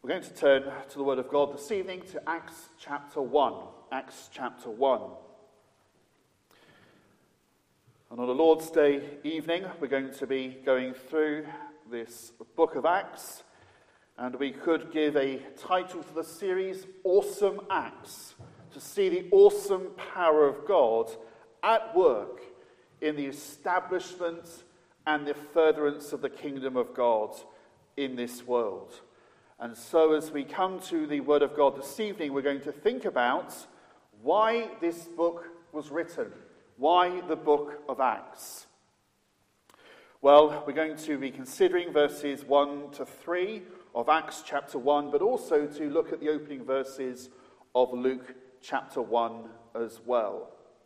We're going to turn to the Word of God this evening to Acts chapter 1. Acts chapter 1. And on a Lord's Day evening, we're going to be going through this book of Acts, and we could give a title to the series, Awesome Acts, to see the awesome power of God at work in the establishment and the furtherance of the kingdom of God in this world. And so as we come to the Word of God this evening, we're going to think about why this book was written, why the book of Acts. Well, we're going to be considering verses 1 to 3 of Acts chapter 1, but also to look at the opening verses of Luke chapter 1 as well.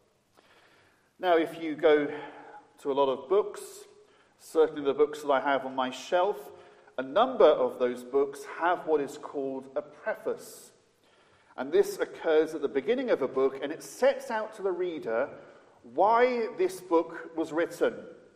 Now, if you go to a lot of books, certainly the books that I have on my shelf, a number of those books have what is called a preface. And this occurs at the beginning of a book, and it sets out to the reader why this book was written,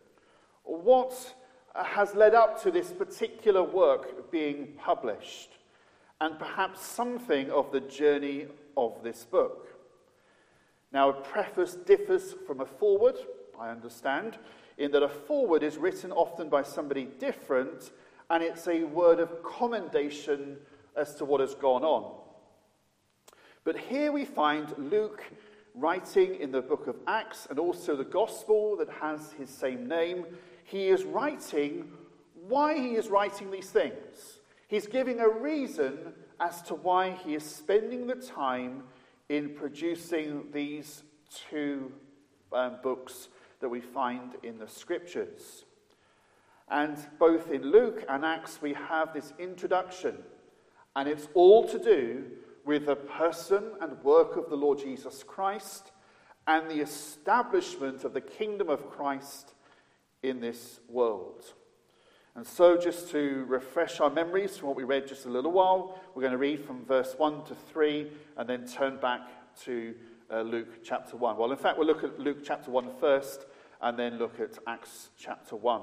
what has led up to this particular work being published, and perhaps something of the journey of this book. Now, a preface differs from a foreword, I understand, in that a foreword is written often by somebody different, and it's a word of commendation as to what has gone on. But here we find Luke writing in the book of Acts, and also the gospel that has his same name. He is writing why he is writing these things. He's giving a reason as to why he is spending the time in producing these two books that we find in the scriptures. And both in Luke and Acts we have this introduction, and it's all to do with the person and work of the Lord Jesus Christ and the establishment of the kingdom of Christ in this world. And so, just to refresh our memories from what we read just a little while, we're going to read from verse 1 to 3 and then turn back to Luke chapter 1. Well, in fact, we'll look at Luke chapter 1 first and then look at Acts chapter 1.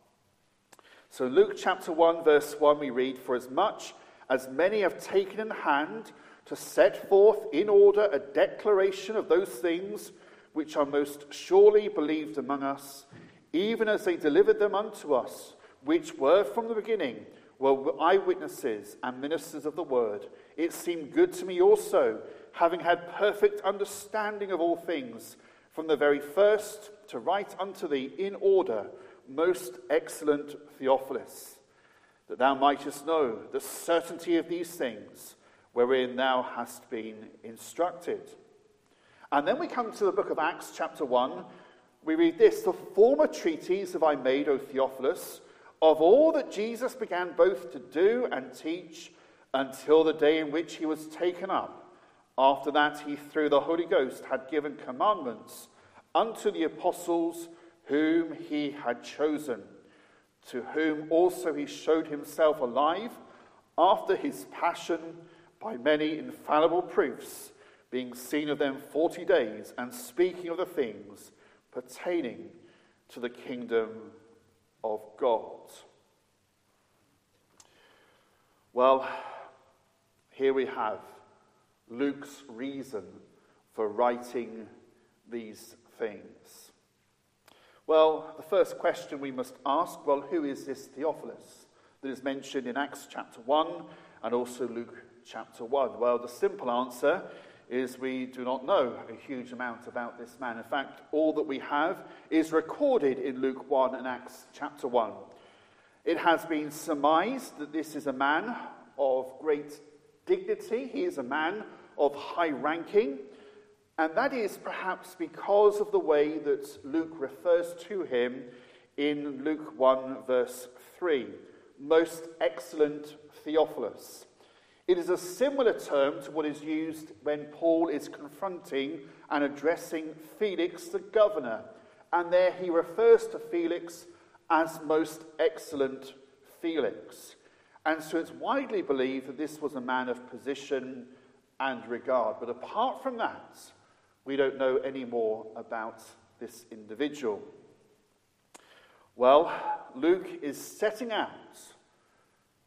So Luke chapter 1 verse 1 we read, "For as much as many have taken in hand to set forth in order a declaration of those things which are most surely believed among us, even as they delivered them unto us, which were from the beginning, were eyewitnesses and ministers of the word. It seemed good to me also, having had perfect understanding of all things, from the very first to write unto thee in order, most excellent Theophilus, that thou mightest know the certainty of these things, wherein thou hast been instructed." And then we come to the book of Acts chapter 1. We read this, "The former treatise have I made, O Theophilus, of all that Jesus began both to do and teach, until the day in which he was taken up. After that he through the Holy Ghost had given commandments unto the apostles whom he had chosen, to whom also he showed himself alive after his passion by many infallible proofs, being seen of them 40 days, and speaking of the things pertaining to the kingdom of God." Well, here we have Luke's reason for writing these things. Well, the first question we must ask, well, who is this Theophilus that is mentioned in Acts chapter 1 and also Luke chapter 1? Well, the simple answer is we do not know a huge amount about this man. In fact, all that we have is recorded in Luke 1 and Acts chapter 1. It has been surmised that this is a man of great dignity. He is a man of high ranking. And that is perhaps because of the way that Luke refers to him in Luke 1 verse 3. Most excellent Theophilus. It is a similar term to what is used when Paul is confronting and addressing Felix the governor. And there he refers to Felix as most excellent Felix. And so it's widely believed that this was a man of position and regard. But apart from that, we don't know any more about this individual. Well, Luke is setting out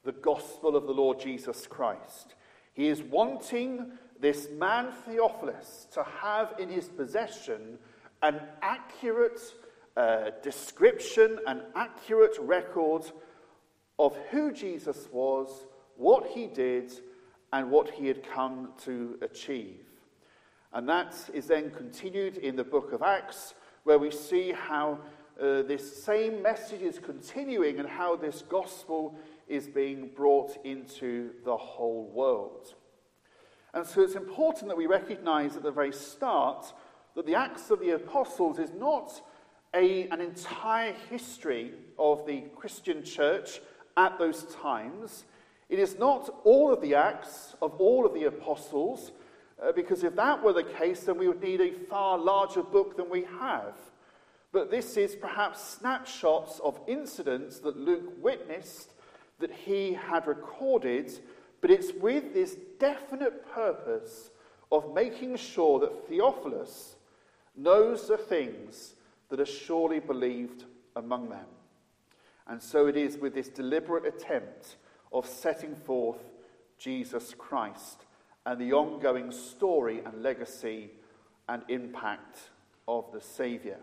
the gospel of the Lord Jesus Christ. He is wanting this man Theophilus to have in his possession an accurate description, an accurate record of who Jesus was, what he did, and what he had come to achieve. And that is then continued in the book of Acts, where we see how this same message is continuing and how this gospel is being brought into the whole world. And so it's important that we recognize at the very start that the Acts of the Apostles is not an entire history of the Christian church at those times. It is not all of the Acts of all of the Apostles, because if that were the case, then we would need a far larger book than we have. But this is perhaps snapshots of incidents that Luke witnessed, that he had recorded, but it's with this definite purpose of making sure that Theophilus knows the things that are surely believed among them. And so it is with this deliberate attempt of setting forth Jesus Christ and the ongoing story and legacy and impact of the Saviour.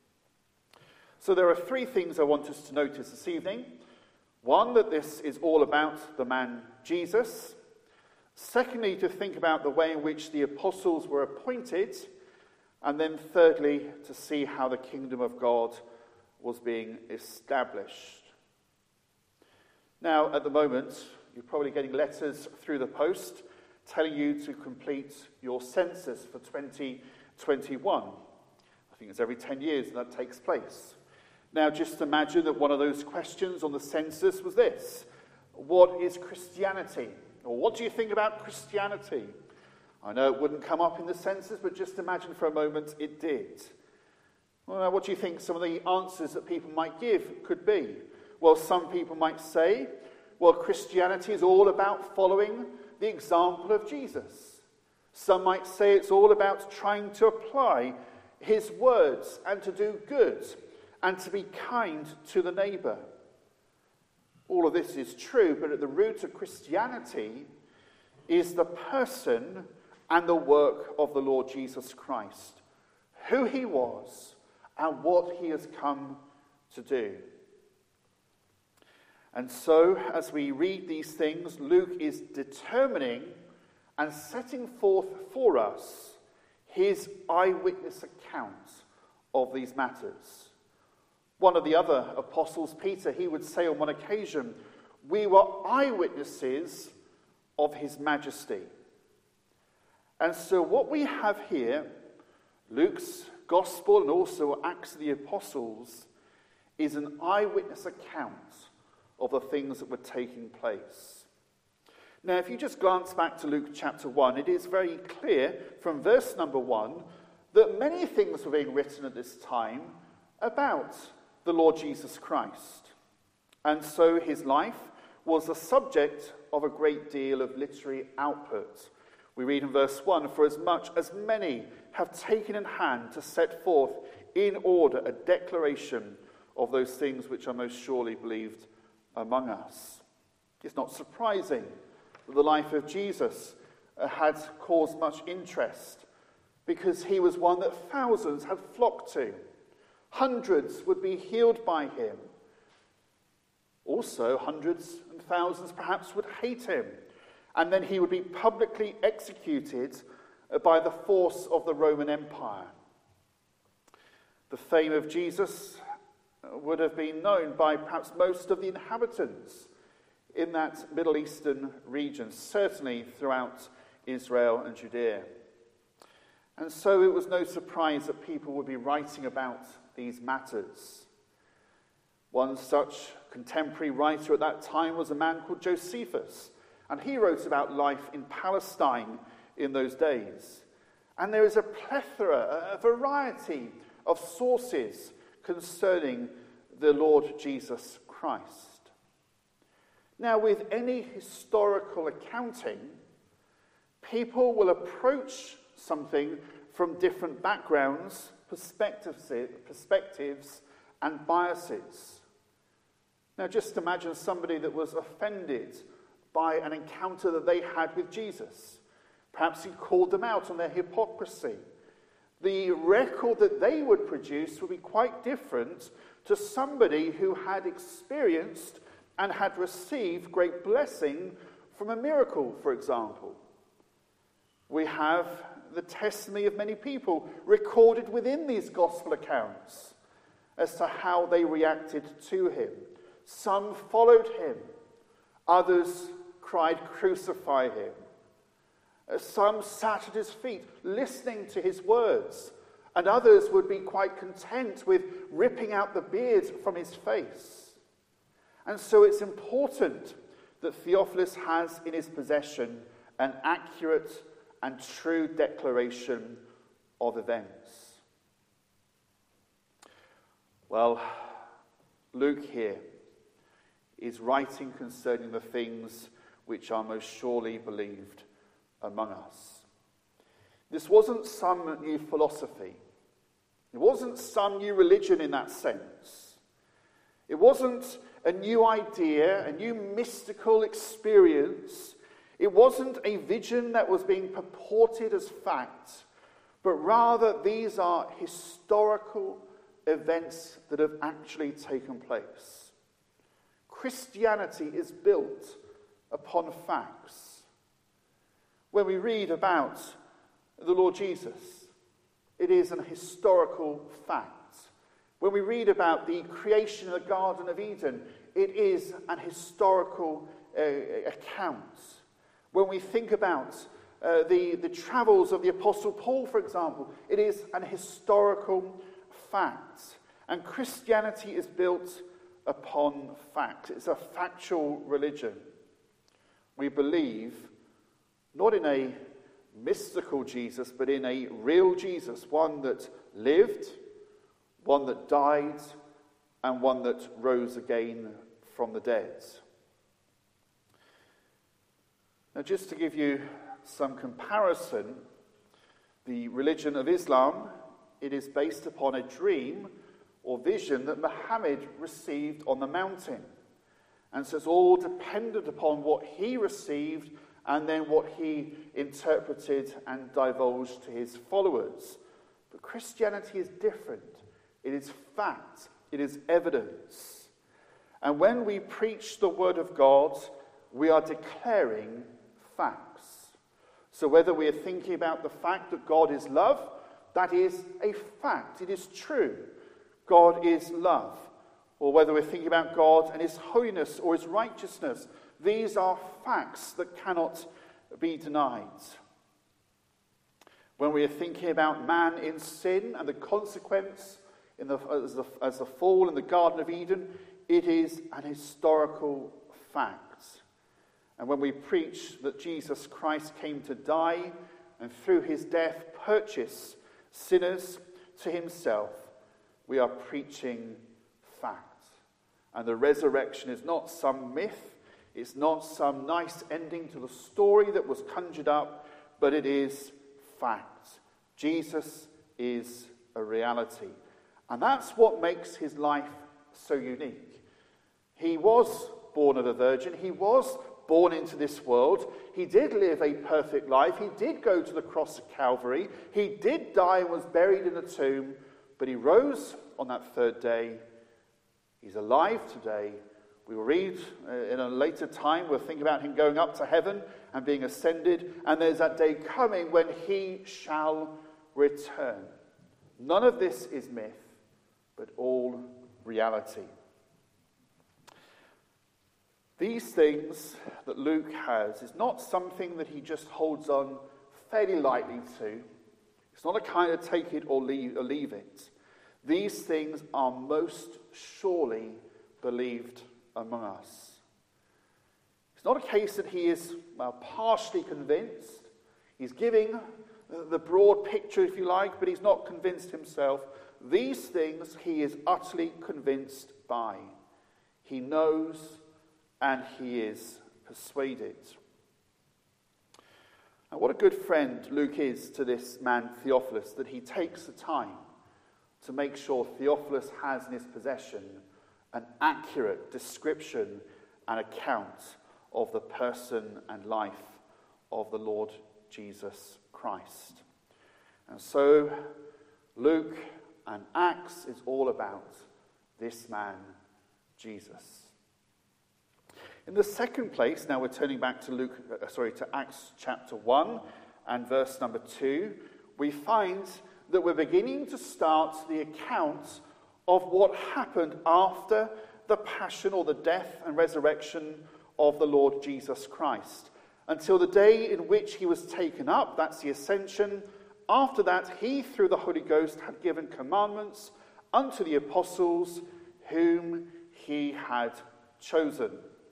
So there are three things I want us to notice this evening. One, that this is all about the man Jesus. Secondly, to think about the way in which the apostles were appointed. And then thirdly, to see how the kingdom of God was being established. Now, at the moment, you're probably getting letters through the post telling you to complete your census for 2021. I think it's every 10 years that takes place. Now, just imagine that one of those questions on the census was this: what is Christianity? Or what do you think about Christianity? I know it wouldn't come up in the census, but just imagine for a moment it did. Well, what do you think some of the answers that people might give could be? Well, some people might say, well, Christianity is all about following the example of Jesus. Some might say it's all about trying to apply his words and to do good and to be kind to the neighbour. All of this is true, but at the root of Christianity is the person and the work of the Lord Jesus Christ, who he was and what he has come to do. And so, as we read these things, Luke is determining and setting forth for us his eyewitness account of these matters. One of the other apostles, Peter, he would say on one occasion, "We were eyewitnesses of his majesty." And so what we have here, Luke's Gospel and also Acts of the Apostles, is an eyewitness account of the things that were taking place. Now, if you just glance back to Luke chapter 1, it is very clear from verse number 1 that many things were being written at this time about the Lord Jesus Christ. And so his life was the subject of a great deal of literary output. We read in verse 1, "For as much as many have taken in hand to set forth in order a declaration of those things which are most surely believed among us." It's not surprising that the life of Jesus had caused much interest, because he was one that thousands had flocked to. Hundreds would be healed by him. Also, hundreds and thousands perhaps would hate him, and then he would be publicly executed by the force of the Roman Empire. The fame of Jesus would have been known by perhaps most of the inhabitants in that Middle Eastern region, certainly throughout Israel and Judea. And so it was no surprise that people would be writing about these matters. One such contemporary writer at that time was a man called Josephus, and he wrote about life in Palestine in those days. And there is a plethora, a variety of sources concerning the Lord Jesus Christ. Now, with any historical accounting, people will approach something from different backgrounds, perspectives, and biases. Now just imagine somebody that was offended by an encounter that they had with Jesus. Perhaps he called them out on their hypocrisy. The record that they would produce would be quite different to somebody who had experienced and had received great blessing from a miracle, for example. We have the testimony of many people recorded within these gospel accounts as to how they reacted to him. Some followed him. Others cried, "Crucify him." Some sat at his feet listening to his words, and others would be quite content with ripping out the beard from his face. And so it's important that Theophilus has in his possession an accurate and true declaration of events. Well, Luke here is writing concerning the things which are most surely believed among us. This wasn't some new philosophy. It wasn't some new religion in that sense. It wasn't a new idea, a new mystical experience. It wasn't a vision that was being purported as fact, but rather these are historical events that have actually taken place. Christianity is built upon facts. When we read about the Lord Jesus, it is an historical fact. When we read about the creation of the Garden of Eden, it is an historical account. When we think about the travels of the Apostle Paul, for example, it is an historical fact. And Christianity is built upon fact. It's a factual religion. We believe not in a mystical Jesus, but in a real Jesus, one that lived, one that died, and one that rose again from the dead. Now, just to give you some comparison, the religion of Islam, it is based upon a dream or vision that Muhammad received on the mountain. And so it's all dependent upon what he received and then what he interpreted and divulged to his followers. But Christianity is different. It is fact. It is evidence. And when we preach the word of God, we are declaring facts. So whether we are thinking about the fact that God is love, that is a fact. It is true. God is love. Or whether we're thinking about God and his holiness or his righteousness, these are facts that cannot be denied. When we are thinking about man in sin and the consequence as the fall in the Garden of Eden, it is an historical fact. And when we preach that Jesus Christ came to die and through his death purchase sinners to himself, we are preaching fact. And the resurrection is not some myth, it's not some nice ending to the story that was conjured up, but it is fact. Jesus is a reality. And that's what makes his life so unique. He was born of a virgin. He was born into this world. He did live a perfect life. He did go to the cross of Calvary. He did die and was buried in a tomb. But he rose on that third day. He's alive today. We will read in a later time, we'll think about him going up to heaven and being ascended. And there's that day coming when he shall return. None of this is myth, but all reality. These things that Luke has is not something that he just holds on fairly lightly to. It's not a kind of take it or leave it. These things are most surely believed among us. It's not a case that he is partially convinced. He's giving the broad picture, if you like, but he's not convinced himself. These things he is utterly convinced by. He knows and he is persuaded. And what a good friend Luke is to this man Theophilus, that he takes the time to make sure Theophilus has in his possession an accurate description and account of the person and life of the Lord Jesus Christ. And so Luke and Acts is all about this man, Jesus. In the second place, now we're turning back to Acts chapter 1 and verse number 2, we find that we're beginning to start the account of what happened after the passion or the death and resurrection of the Lord Jesus Christ, until the day in which he was taken up, that's the ascension. After that, he, through the Holy Ghost, had given commandments unto the apostles whom he had chosen.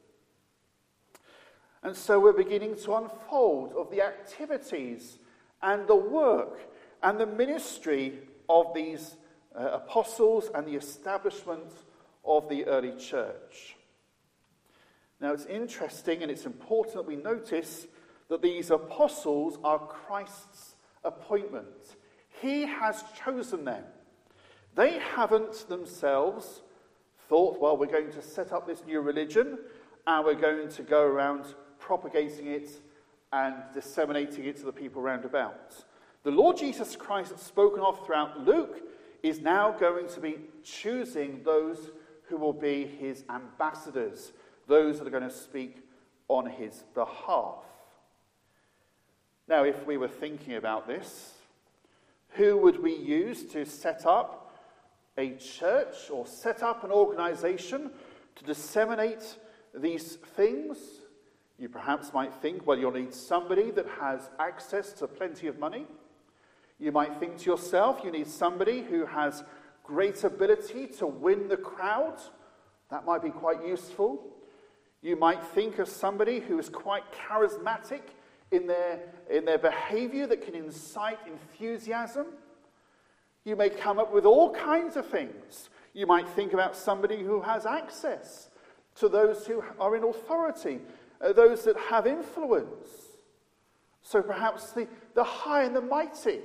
And so we're beginning to unfold of the activities and the work and the ministry of these apostles and the establishment of the early church. Now it's interesting and it's important that we notice that these apostles are Christ's appointment. He has chosen them. They haven't themselves thought, well, we're going to set up this new religion and we're going to go around propagating it and disseminating it to the people round about. The Lord Jesus Christ, spoken of throughout Luke, is now going to be choosing those who will be his ambassadors, those that are going to speak on his behalf. Now, if we were thinking about this, who would we use to set up a church or set up an organization to disseminate these things? You perhaps might think, well, you'll need somebody that has access to plenty of money. You might think to yourself, you need somebody who has great ability to win the crowd. That might be quite useful. You might think of somebody who is quite charismatic in their behavior that can incite enthusiasm. You may come up with all kinds of things. You might think about somebody who has access to those who are in authority, those that have influence. So perhaps the high and the mighty.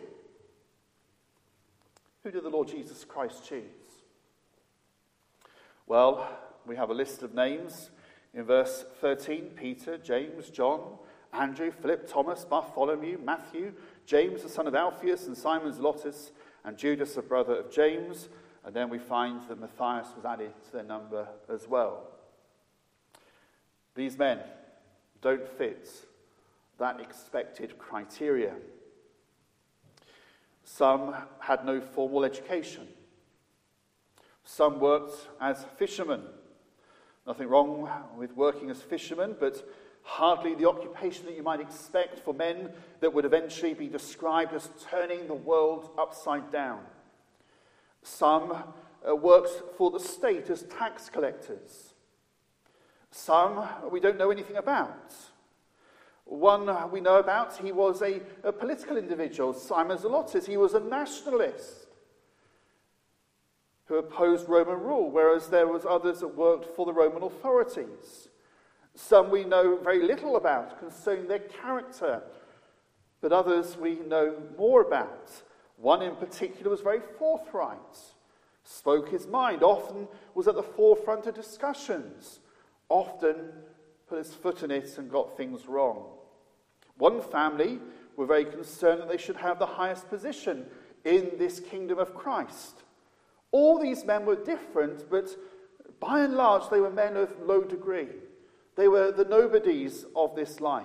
Who did the Lord Jesus Christ choose? Well, we have a list of names in verse 13. Peter, James, John, Andrew, Philip, Thomas, Bartholomew, Matthew, James the son of Alphaeus, and Simon Zelotes, and Judas the brother of James. And then we find that Matthias was added to their number as well. These men don't fit that expected criteria. Some had no formal education. Some worked as fishermen. Nothing wrong with working as fishermen, but hardly the occupation that you might expect for men that would eventually be described as turning the world upside down. Some worked for the state as tax collectors. Some we don't know anything about. One we know about, he was a political individual, Simon Zelotes. He was a nationalist who opposed Roman rule, whereas there was others that worked for the Roman authorities. Some we know very little about concerning their character, but others we know more about. One in particular was very forthright, spoke his mind, often was at the forefront of discussions, often put his foot in it and got things wrong. One family were very concerned that they should have the highest position in this kingdom of Christ. All these men were different, but by and large they were men of low degree. They were the nobodies of this life.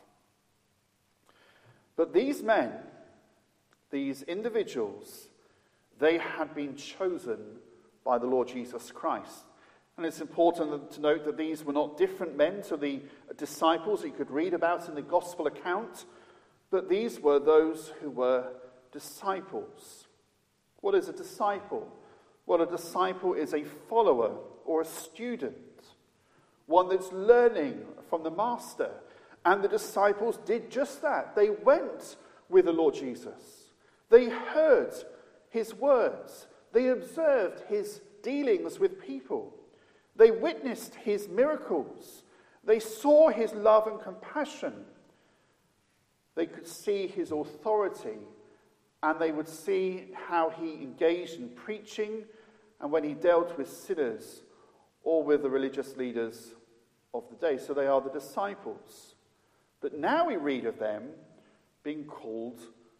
But these men, these individuals, they had been chosen by the Lord Jesus Christ. And it's important to note that these were not different men to the disciples that you could read about in the gospel account, but these were those who were disciples. What is a disciple? Well, a disciple is a follower or a student, one that's learning from the master. And the disciples did just that. They went with the Lord Jesus. They heard his words. They observed his dealings with people. They witnessed his miracles. They saw his love and compassion. They could see his authority, and they would see how he engaged in preaching and when he dealt with sinners, or with the religious leaders of the day. So they are the disciples. But now we read of them being called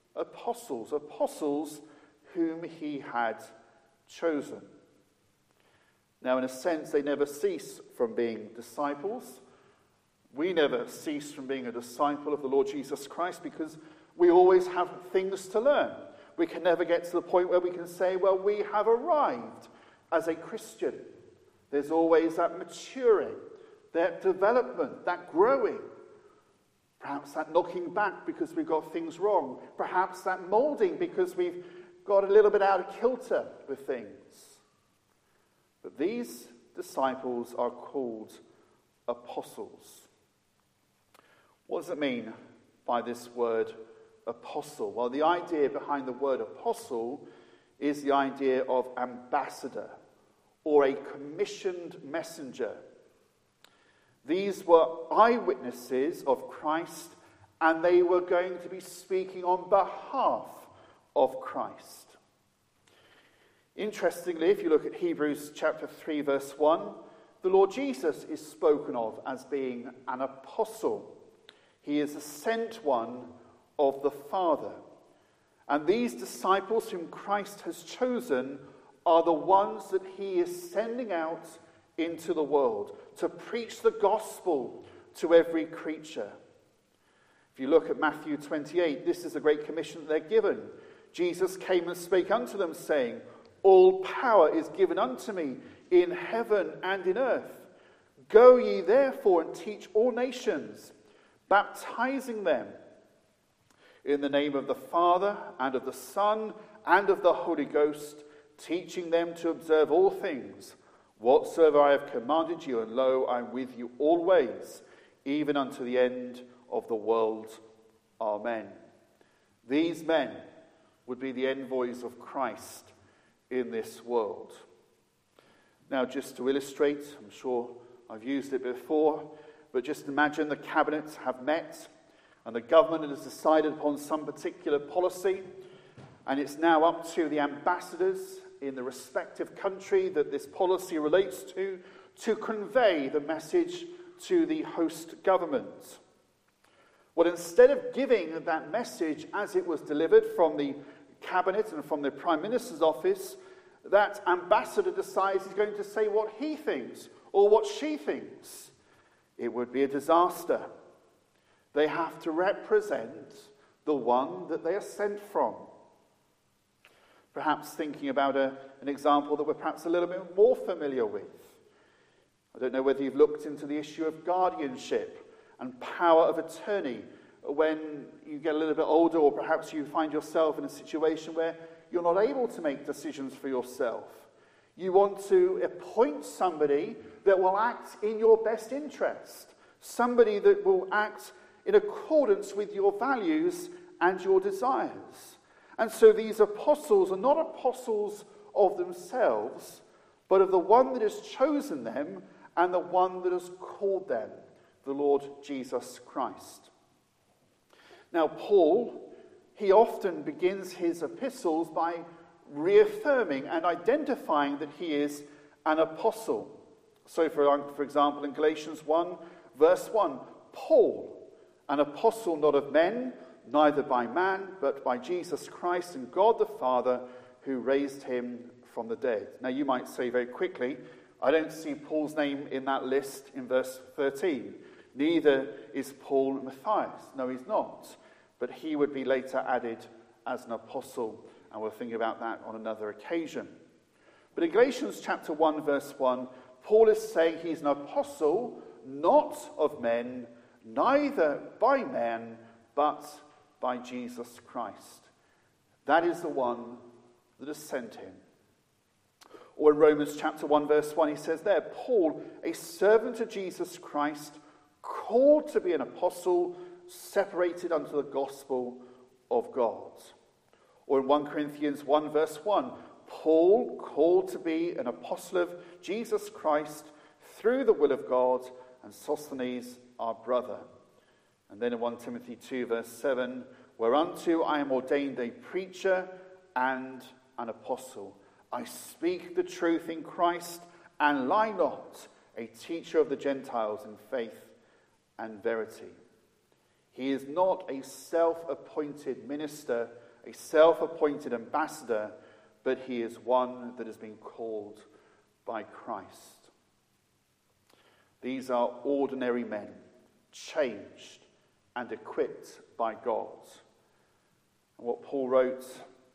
apostles whom he had chosen. Now, in a sense, they never cease from being disciples. We never cease from being a disciple of the Lord Jesus Christ because we always have things to learn. We can never get to the point where we can say, well, we have arrived as a Christian. There's always that maturing, that development, that growing. Perhaps that knocking back because we've got things wrong. Perhaps that moulding because we've got a little bit out of kilter with things. But these disciples are called apostles. What does it mean by this word apostle? Well, the idea behind the word apostle is the idea of ambassador or a commissioned messenger. These were eyewitnesses of Christ, and they were going to be speaking on behalf of Christ. Interestingly, if you look at Hebrews chapter 3, verse 1, the Lord Jesus is spoken of as being an apostle. He is a sent one of the Father. And these disciples whom Christ has chosen are the ones that he is sending out into the world to preach the gospel to every creature. If you look at Matthew 28, this is the great commission that they're given. Jesus came and spake unto them, saying, all power is given unto me in heaven and in earth. Go ye therefore and teach all nations, baptizing them in the name of the Father and of the Son and of the Holy Ghost, teaching them to observe all things whatsoever I have commanded you, and lo, I am with you always, even unto the end of the world. Amen. These men would be the envoys of Christ in this world. Now, just to illustrate, I'm sure I've used it before, but just imagine the cabinets have met and the government has decided upon some particular policy, and it's now up to the ambassadors in the respective country that this policy relates to convey the message to the host government. Well, instead of giving that message as it was delivered from the cabinet and from the Prime Minister's office, that ambassador decides he's going to say what he thinks or what she thinks. It would be a disaster. They have to represent the one that they are sent from. Perhaps thinking about an example that we're perhaps a little bit more familiar with. I don't know whether you've looked into the issue of guardianship and power of attorney when you get a little bit older, or perhaps you find yourself in a situation where you're not able to make decisions for yourself. You want to appoint somebody that will act in your best interest, somebody that will act in accordance with your values and your desires. And so these apostles are not apostles of themselves, but of the one that has chosen them and the one that has called them, the Lord Jesus Christ. Now, Paul, he often begins his epistles by reaffirming and identifying that he is an apostle. So, for example, in Galatians 1, verse 1, Paul, an apostle not of men, neither by man, but by Jesus Christ and God the Father, who raised him from the dead. Now, you might say very quickly, I don't see Paul's name in that list in verse 13. Neither is Paul Matthias. No, he's not. But he would be later added as an apostle, and we'll think about that on another occasion. But in Galatians chapter 1, verse 1, Paul is saying he's an apostle, not of men, neither by men, but by Jesus Christ. That is the one that has sent him. Or in Romans chapter 1, verse 1, he says there, Paul, a servant of Jesus Christ, called to be an apostle, separated unto the gospel of God. Or in 1 Corinthians 1, verse 1, Paul, called to be an apostle of Jesus Christ through the will of God, and Sosthenes, our brother. And then in 1 Timothy 2, verse 7, whereunto I am ordained a preacher and an apostle. I speak the truth in Christ and lie not, a teacher of the Gentiles in faith and verity. He is not a self-appointed minister, a self-appointed ambassador, but he is one that has been called by Christ. These are ordinary men, changed and equipped by God. And what Paul wrote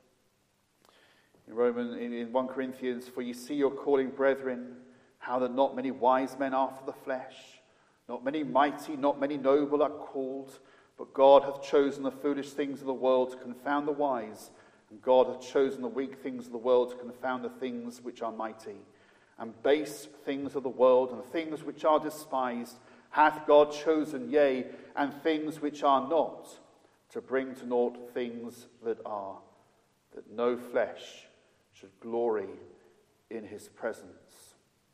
in 1 Corinthians, for you see your calling, brethren, how that not many wise men after the flesh, not many mighty, not many noble are called, but God hath chosen the foolish things of the world to confound the wise, and God hath chosen the weak things of the world to confound the things which are mighty. And base things of the world and things which are despised hath God chosen, yea, and things which are not, to bring to naught things that are, that no flesh should glory in his presence.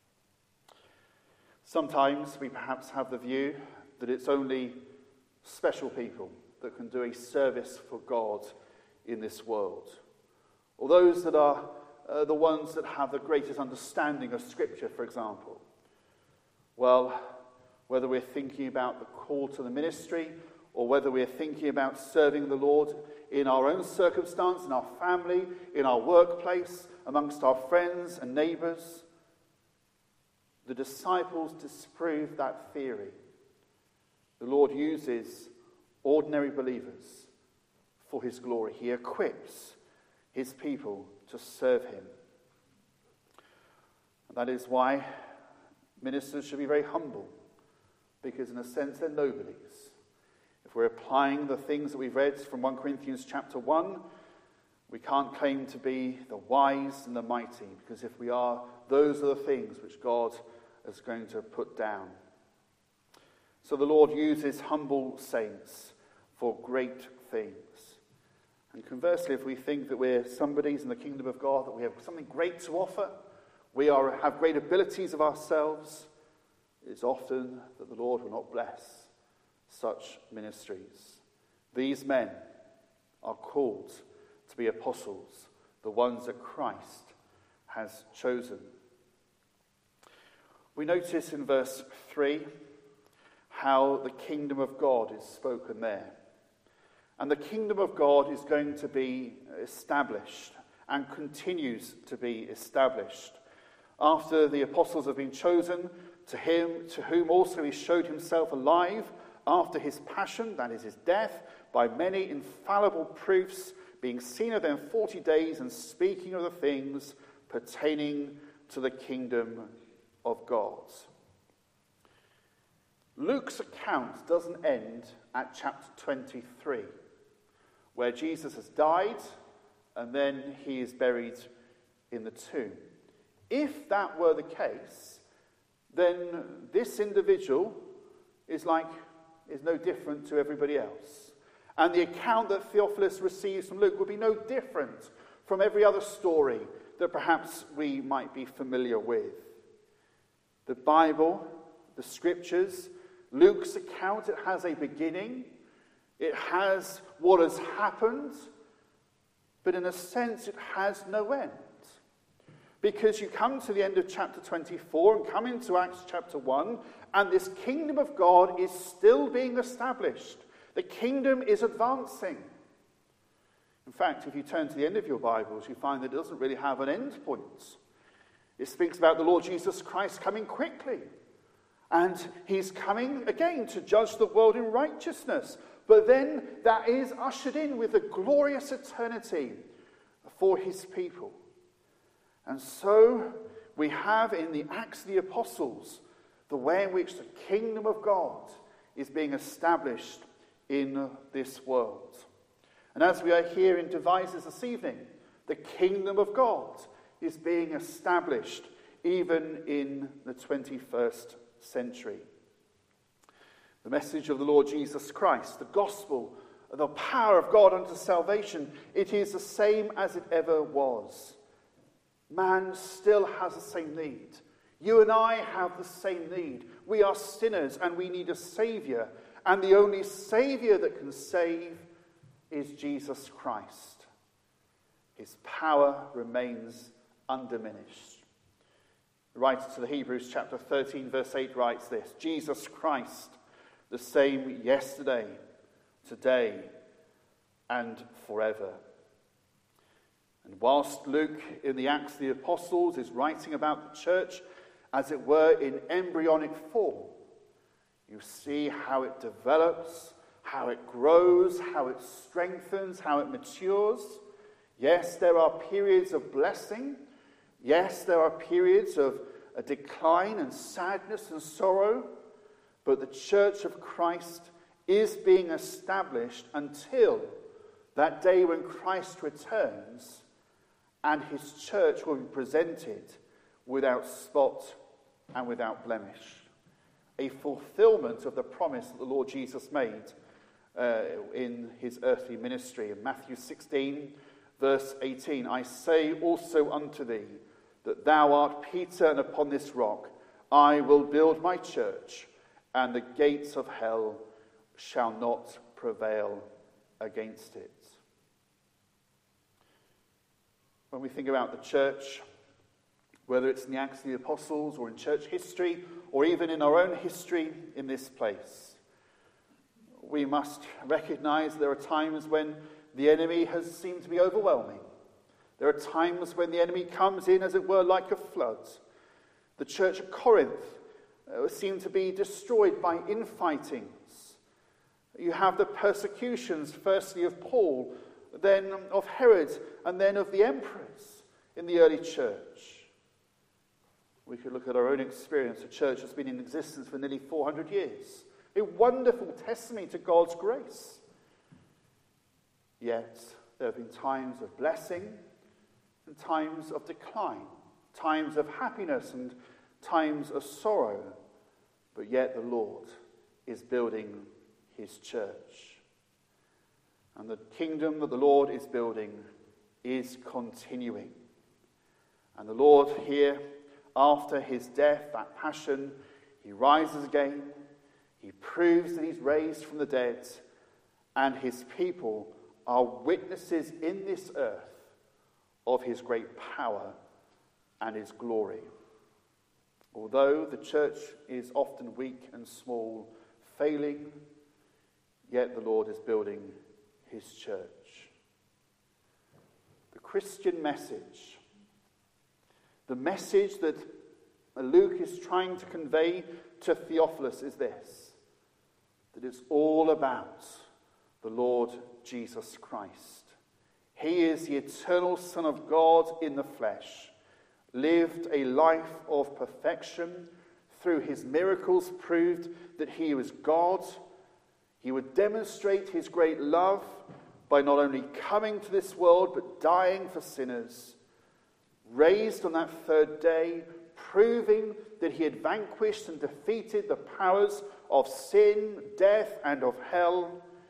Sometimes we perhaps have the view that it's only special people that can do a service for God in this world, or those that are the ones that have the greatest understanding of Scripture, for example. Well, whether we're thinking about the call to the ministry, or whether we're thinking about serving the Lord in our own circumstance, in our family, in our workplace, amongst our friends and neighbours, the disciples disproved that theory. The Lord uses ordinary believers for his glory. He equips his people to serve him. And that is why ministers should be very humble, because in a sense they're nobodies. If we're applying the things that we've read from 1 Corinthians chapter 1, we can't claim to be the wise and the mighty, because if we are, those are the things which God is going to put down. So the Lord uses humble saints for great things. And conversely, if we think that we're somebodies in the kingdom of God, that we have something great to offer, have great abilities of ourselves, it's often that the Lord will not bless such ministries. These men are called to be apostles, the ones that Christ has chosen. We notice in verse 3 how the kingdom of God is spoken there. And the kingdom of God is going to be established and continues to be established. After the apostles have been chosen, to whom also he showed himself alive after his passion, that is his death, by many infallible proofs, being seen of them 40 days and speaking of the things pertaining to the kingdom of God. Luke's account doesn't end at chapter 23, where Jesus has died and then he is buried in the tomb. If that were the case, then this individual is no different to everybody else. And the account that Theophilus receives from Luke would be no different from every other story that perhaps we might be familiar with. The Bible, the Scriptures, Luke's account, it has a beginning, it has what has happened, but in a sense it has no end. Because you come to the end of chapter 24 and come into Acts chapter 1, and this kingdom of God is still being established. The kingdom is advancing. In fact, if you turn to the end of your Bibles, you find that it doesn't really have an end point. It speaks about the Lord Jesus Christ coming quickly. And he's coming again to judge the world in righteousness. But then that is ushered in with a glorious eternity for his people. And so we have in the Acts of the Apostles the way in which the kingdom of God is being established in this world. And as we are here in Devizes this evening, the kingdom of God is being established even in the 21st century. The message of the Lord Jesus Christ, the gospel, the power of God unto salvation, it is the same as it ever was. Man still has the same need. You and I have the same need. We are sinners and we need a Saviour. And the only Saviour that can save is Jesus Christ. His power remains undiminished. The writer to the Hebrews chapter 13 verse 8 writes this: Jesus Christ, the same yesterday, today, and forever. And whilst Luke in the Acts of the Apostles is writing about the church, as it were, in embryonic form, you see how it develops, how it grows, how it strengthens, how it matures. Yes, there are periods of blessing. Yes, there are periods of a decline and sadness and sorrow. But the church of Christ is being established until that day when Christ returns and his church will be presented without spot and without blemish. A fulfillment of the promise that the Lord Jesus made in his earthly ministry. In Matthew 16, verse 18, I say also unto thee, that thou art Peter, and upon this rock I will build my church, and the gates of hell shall not prevail against it. When we think about the church, whether it's in the Acts of the Apostles or in church history, or even in our own history in this place, we must recognize there are times when the enemy has seemed to be overwhelming. There are times when the enemy comes in, as it were, like a flood. The church at Corinth seemed to be destroyed by infightings. You have the persecutions, firstly of Paul, then of Herod, and then of the emperors in the early church. We could look at our own experience. The church has been in existence for nearly 400 years. A wonderful testimony to God's grace. Yet there have been times of blessing and times of decline, times of happiness and times of sorrow. But yet the Lord is building his church. And the kingdom that the Lord is building is continuing. And the Lord here, after his death, that passion, he rises again. He proves that he's raised from the dead. And his people are witnesses in this earth of his great power and his glory. Although the church is often weak and small, failing, yet the Lord is building his church. The Christian message, the message that Luke is trying to convey to Theophilus is this: that it's all about the Lord Jesus Christ. He is the eternal Son of God in the flesh, lived a life of perfection, through his miracles proved that he was God. He would demonstrate his great love by not only coming to this world, but dying for sinners, raised on that third day, proving that he had vanquished and defeated the powers of sin, death, and of hell.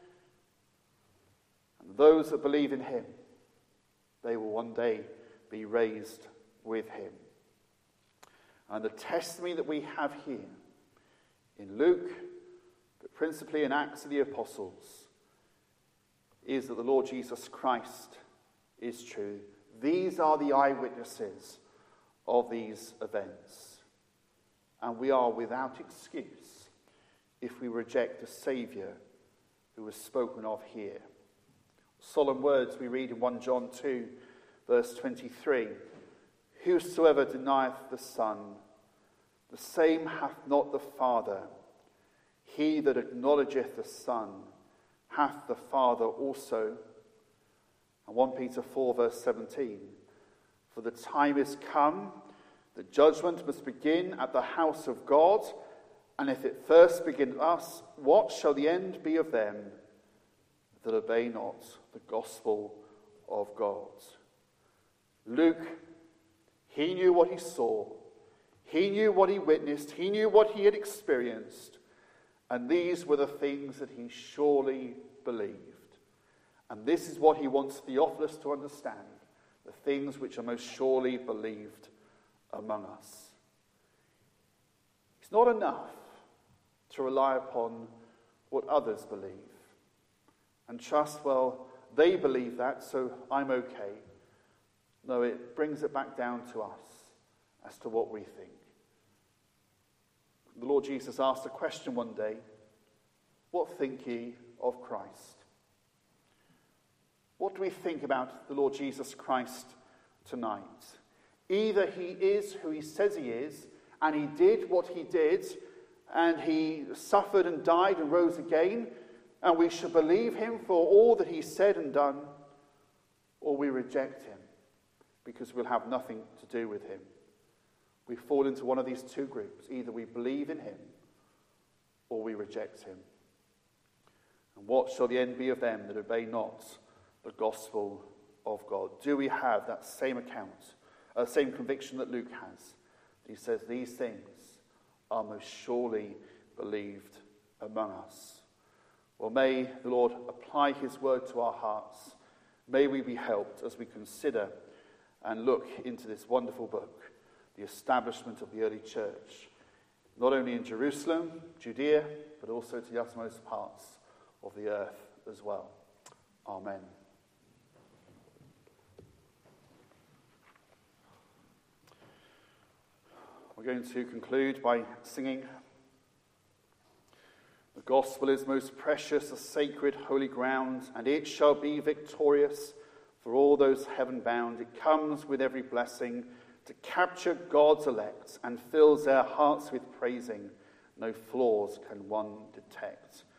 And those that believe in him, they will one day be raised with him. And the testimony that we have here in Luke, but principally in Acts of the Apostles, is that the Lord Jesus Christ is true. These are the eyewitnesses of these events. And we are without excuse if we reject the Saviour who was spoken of here. Solemn words we read in 1 John 2, verse 23. Whosoever denieth the Son, the same hath not the Father. He that acknowledgeth the Son hath the Father also. And 1 Peter 4, verse 17. For the time is come, the judgment must begin at the house of God, and if it first begin at us, what shall the end be of them that obey not the gospel of God? Luke, he knew what he saw. He knew what he witnessed. He knew what he had experienced. And these were the things that he surely believed. And this is what he wants Theophilus to understand, the things which are most surely believed among us. It's not enough to rely upon what others believe and trust, well, they believe that, so I'm okay. No, it brings it back down to us as to what we think. The Lord Jesus asked a question one day, "What think ye of Christ?" What do we think about the Lord Jesus Christ tonight? Either he is who he says he is, and he did what he did, and he suffered and died and rose again, and we should believe him for all that he said and done, or we reject him because we'll have nothing to do with him. We fall into one of these two groups. Either we believe in him or we reject him. And what shall the end be of them that obey not the gospel of God? Do we have that same same conviction that Luke has? He says these things are most surely believed among us. Well, may the Lord apply his word to our hearts. May we be helped as we consider and look into this wonderful book, the establishment of the early church, not only in Jerusalem, Judea, but also to the uttermost parts of the earth as well. Amen. We're going to conclude by singing, "The gospel is most precious, a sacred holy ground, and it shall be victorious for all those heaven bound. It comes with every blessing to capture God's elect and fills their hearts with praising. No flaws can one detect.